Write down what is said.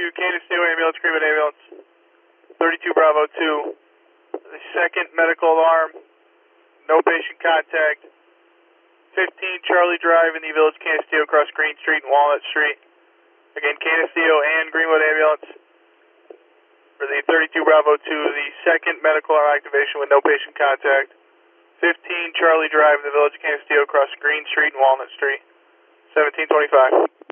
Canisteo ambulance, Greenwood ambulance, 32 Bravo 2. The second medical alarm, no patient contact. 15 Charlie Drive in the Village Canisteo, across Green Street and Walnut Street. Again, Canisteo and Greenwood ambulance for the 32 Bravo 2, the second medical alarm activation with no patient contact. 15 Charlie Drive in the Village Canisteo, across Green Street and Walnut Street. 1725.